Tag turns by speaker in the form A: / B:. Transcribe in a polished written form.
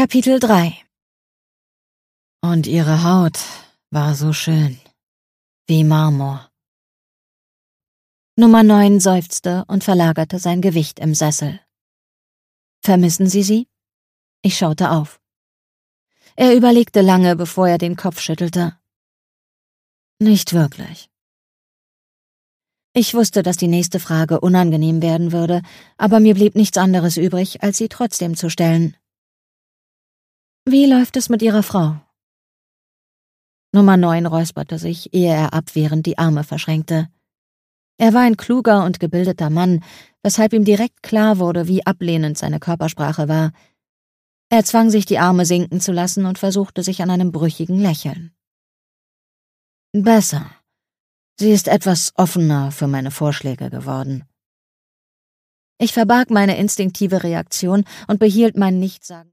A: Kapitel 3. Und ihre Haut war so schön, wie Marmor. Nummer 9 seufzte und verlagerte sein Gewicht im Sessel. »Vermissen Sie sie?« Ich schaute auf. Er überlegte lange, bevor er den Kopf schüttelte. »Nicht wirklich.« Ich wusste, dass die nächste Frage unangenehm werden würde, aber mir blieb nichts anderes übrig, als sie trotzdem zu stellen. »Wie läuft es mit Ihrer Frau?« Nummer 9 räusperte sich, ehe er abwehrend die Arme verschränkte. Er war ein kluger und gebildeter Mann, weshalb ihm direkt klar wurde, wie ablehnend seine Körpersprache war. Er zwang sich, die Arme sinken zu lassen und versuchte sich an einem brüchigen Lächeln. »Besser. Sie ist etwas offener für meine Vorschläge geworden.« Ich verbarg meine instinktive Reaktion und behielt mein Nichtsagen.